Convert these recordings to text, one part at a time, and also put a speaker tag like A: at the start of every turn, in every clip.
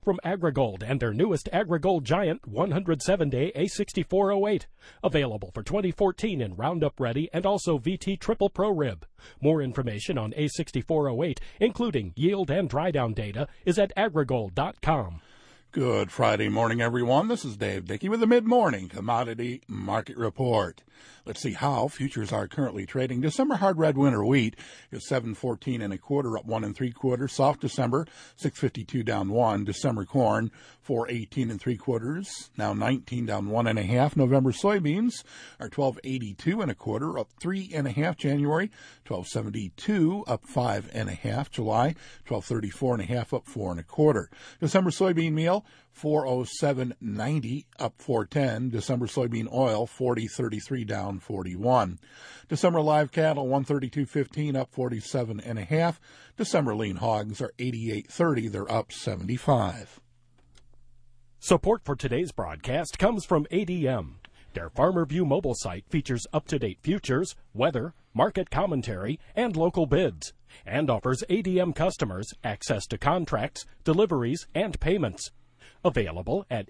A: From AgriGold and their newest AgriGold Giant 107-day A6408. Available for 2014 in Roundup Ready and also VT Triple Pro Rib. More information on A6408, including yield and dry down data, is at agrigold.com.
B: Good Friday morning, everyone. This is Dave Dickey with the Mid-Morning Commodity Market Report. Let's see how futures are currently trading. December hard red winter wheat is $7.14 1/4, up 1 3/4. Soft December, $6.52 down 1. December corn, $4.18 3/4, now 19 down 1 1/2. November soybeans are $12.82 1/4, up 3 1/2. January, $12.72, up 5 1/2. July, $12.34 1/2, up 4 1/4. December soybean meal, $407.90, up 4.10. December soybean oil, $40.33 down 41. December live cattle, $132.15, up 47 1/2. December lean hogs are $88.30, they're up 75.
A: Support for today's broadcast comes from ADM. Their Farmer View mobile site features up-to-date futures, weather, market commentary, and local bids, and offers ADM customers access to contracts, deliveries, and payments. Available at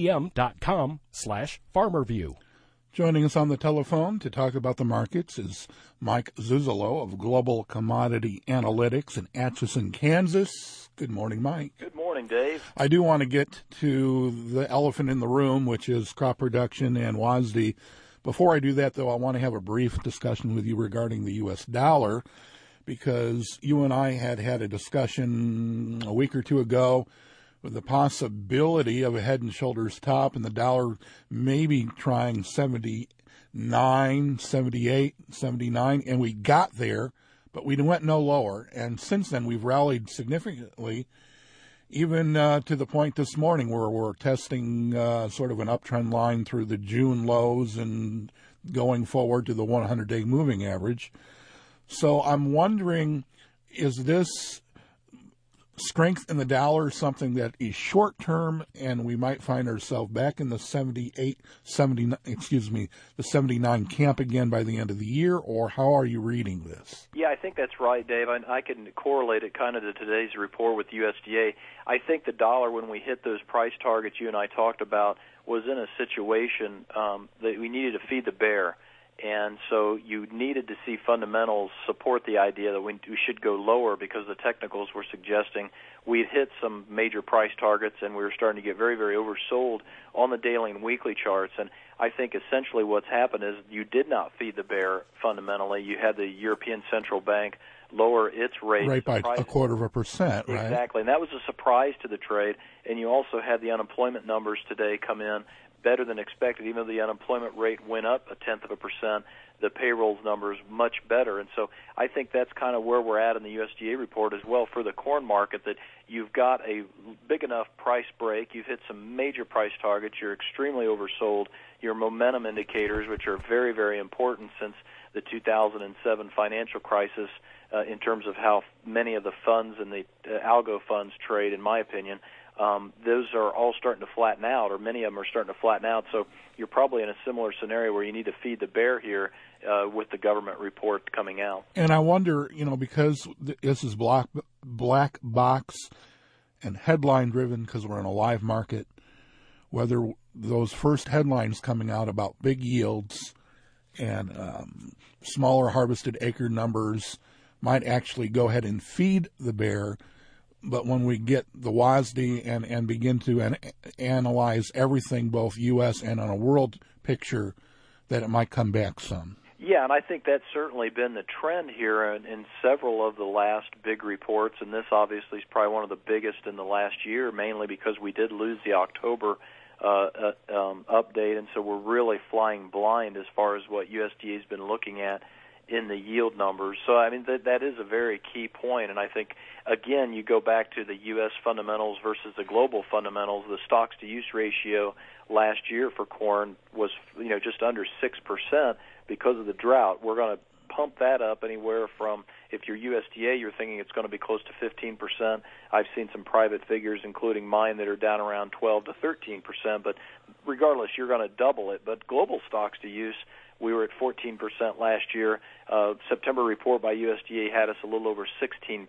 A: adm.com/farmerview.
B: Joining us on the telephone to talk about the markets is Mike Zuzolo of Global Commodity Analytics in Atchison, Kansas. Good morning, Mike.
C: Good morning, Dave.
B: I do want to get to the elephant in the room, which is crop production and WASDE. Before I do that, though, I want to have a brief discussion with you regarding the U.S. dollar, because you and I had a discussion a week or two ago with the possibility of a head and shoulders top and the dollar maybe trying 79, 78, 79, and we got there, but we went no lower. And since then, we've rallied significantly, even to the point this morning where we're testing sort of an uptrend line through the June lows and going forward to the 100-day moving average. So I'm wondering, is this strength in the dollar something that is short-term, and we might find ourselves back in the 79 camp again by the end of the year, or how are you reading this?
C: Yeah, I think that's right, Dave. I can correlate it kind of to today's report with USDA. I think the dollar, when we hit those price targets you and I talked about, was in a situation that we needed to feed the bear. And so you needed to see fundamentals support the idea that we should go lower, because the technicals were suggesting we'd hit some major price targets and we were starting to get very, very oversold on the daily and weekly charts. And I think essentially what's happened is you did not feed the bear fundamentally. You had the European Central Bank lower its rate.
B: Right, by 0.25%, right?
C: Exactly. And that was a surprise to the trade. And you also had the unemployment numbers today come in better than expected. Even though the unemployment rate went up 0.1%, the payrolls numbers much better. And so I think that's kind of where we're at in the USDA report as well for the corn market, that you've got a big enough price break. You've hit some major price targets. You're extremely oversold. Your momentum indicators, which are very, very important since the 2007 financial crisis in terms of how many of the funds and the algo funds trade, in my opinion, those are all starting to flatten out, or many of them are starting to flatten out. So you're probably in a similar scenario where you need to feed the bear here with the government report coming out.
B: And I wonder, because this is black box and headline driven, because we're in a live market, whether those first headlines coming out about big yields and smaller harvested acre numbers might actually go ahead and feed the bear. But when we get the WASDE and begin to analyze everything, both U.S. and on a world picture, that it might come back some.
C: Yeah, and I think that's certainly been the trend here in several of the last big reports, and this obviously is probably one of the biggest in the last year, mainly because we did lose the October update, and so we're really flying blind as far as what USDA has been looking at in the yield numbers. So, I mean, that is a very key point, and I think, again, you go back to the U.S. fundamentals versus the global fundamentals. The stocks-to-use ratio last year for corn was, just under 6% because of the drought. We're going to pump that up anywhere from, if you're USDA, you're thinking it's going to be close to 15%. I've seen some private figures, including mine, that are down around 12 to 13%. But regardless, you're going to double it. But global stocks to use, we were at 14% last year. September report by USDA had us a little over 16%,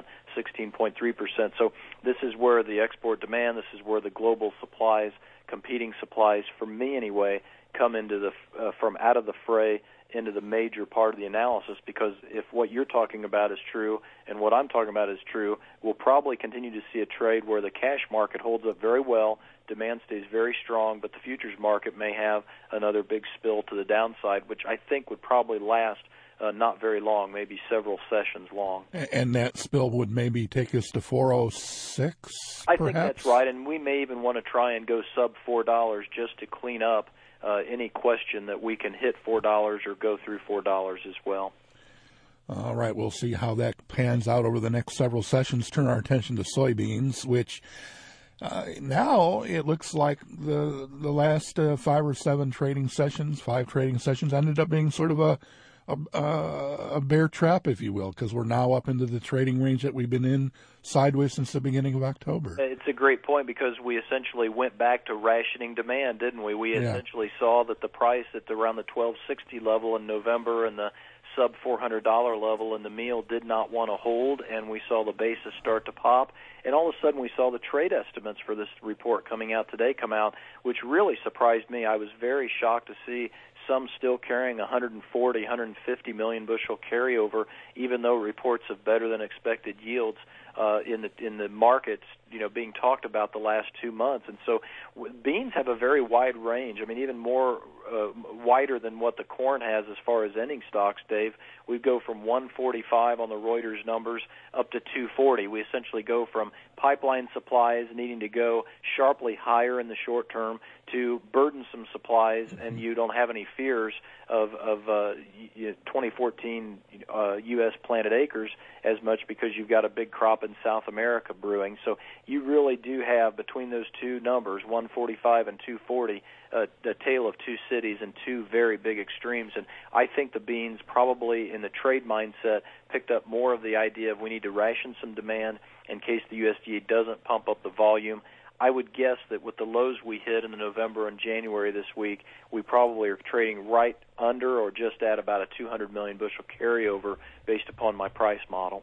C: 16.3%. So this is where the export demand, this is where the global supplies, competing supplies, for me anyway, come into the from out of the fray into the major part of the analysis, because if what you're talking about is true and what I'm talking about is true, we'll probably continue to see a trade where the cash market holds up very well, demand stays very strong, but the futures market may have another big spill to the downside, which I think would probably last not very long, maybe several sessions long.
B: And that spill would maybe take us to 406,
C: I think that's right, and we may even want to try and go sub $4 just to clean up any question that we can hit $4 or go through $4 as well.
B: All right, we'll see how that pans out over the next several sessions. Turn our attention to soybeans, which now it looks like the last 5 or 7 trading sessions, 5 trading sessions, ended up being sort of a bear trap, if you will, because we're now up into the trading range that we've been in sideways since the beginning of October.
C: It's a great point, because we essentially went back to rationing demand, didn't we? We essentially saw that the price at around the $12.60 level in November and the sub $400 level in the meal did not want to hold, and we saw the basis start to pop. And all of a sudden we saw the trade estimates for this report coming out today come out, which really surprised me. I was very shocked to see some still carrying 140, 150 million bushel carryover, even though reports of better than expected yields in the markets, being talked about the last 2 months. And so beans have a very wide range. I mean, even more wider than what the corn has as far as ending stocks, Dave. We go from 145 on the Reuters numbers up to 240. We essentially go from pipeline supplies needing to go sharply higher in the short term to burdensome supplies, and you don't have any fears of 2014 U.S. planted acres as much, because you've got a big crop in South America brewing. So you really do have, between those two numbers, 145 and 240, a tale of two cities and two very big extremes. And I think the beans probably, in the trade mindset, picked up more of the idea of we need to ration some demand in case the USDA doesn't pump up the volume. I would guess that with the lows we hit in the November and January this week, we probably are trading right under or just at about a 200 million bushel carryover based upon my price model.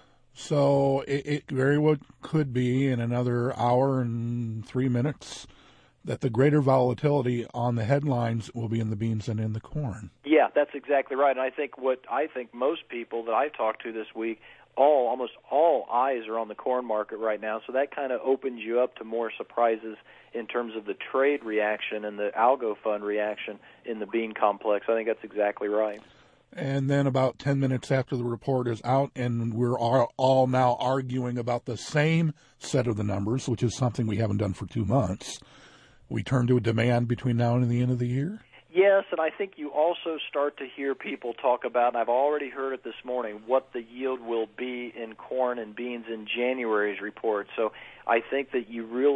B: So it very well could be in another hour and 3 minutes that the greater volatility on the headlines will be in the beans and in the corn.
C: Yeah, that's exactly right. And I think most people that I've talked to this week, almost all eyes are on the corn market right now, so that kind of opens you up to more surprises in terms of the trade reaction and the algo fund reaction in the bean complex. I think that's exactly right.
B: And then about 10 minutes after the report is out, and we're all now arguing about the same set of the numbers, which is something we haven't done for 2 months, we turn to a demand between now and the end of the year?
C: Yes, and I think you also start to hear people talk about, and I've already heard it this morning, what the yield will be in corn and beans in January's report. So I think that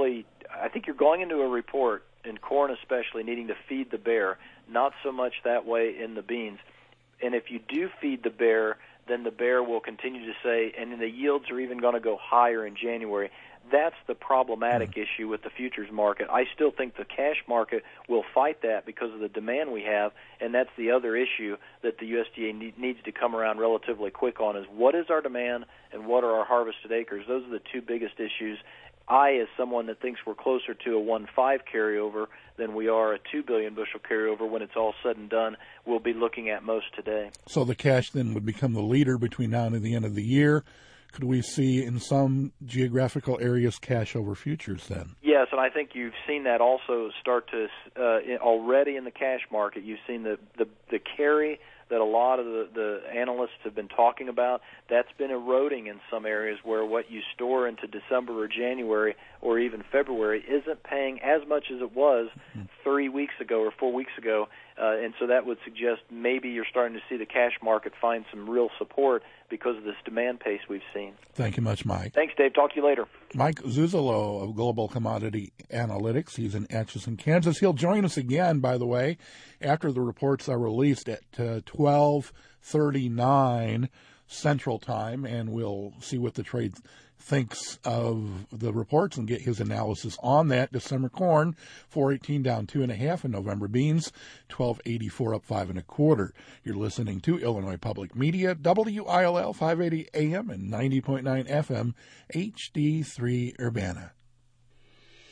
C: I think you're going into a report, in corn especially, needing to feed the bear, not so much that way in the beans. And if you do feed the bear, then the bear will continue to say, and the yields are even going to go higher in January. That's the problematic issue with the futures market. I still think the cash market will fight that because of the demand we have, and that's the other issue that the USDA needs to come around relatively quick on, is what is our demand and what are our harvested acres. Those are the two biggest issues. I, as someone that thinks we're closer to a 1.5 carryover than we are a 2 billion bushel carryover when it's all said and done, we'll be looking at most today.
B: So the cash then would become the leader between now and the end of the year. Could we see in some geographical areas cash over futures then? Yes,
C: and I think you've seen that also start to already in the cash market. You've seen the carry that a lot of the analysts have been talking about. That's been eroding in some areas where what you store into December or January or even February isn't paying as much as it was 3 weeks ago or 4 weeks ago. And so that would suggest maybe you're starting to see the cash market find some real support because of this demand pace we've seen.
B: Thank you much, Mike.
C: Thanks, Dave. Talk to you later.
B: Mike Zuzolo of Global Commodity Analytics. He's in Atchison, Kansas. He'll join us again, by the way, after the reports are released at 12 12:39 Central Time, and we'll see what the trade thinks of the reports and get his analysis on that. December corn, 4.18 down 2.5, and November beans, 12.84 up 5 1/4. You're listening to Illinois Public Media, WILL 580 AM and 90.9 FM, HD3 Urbana.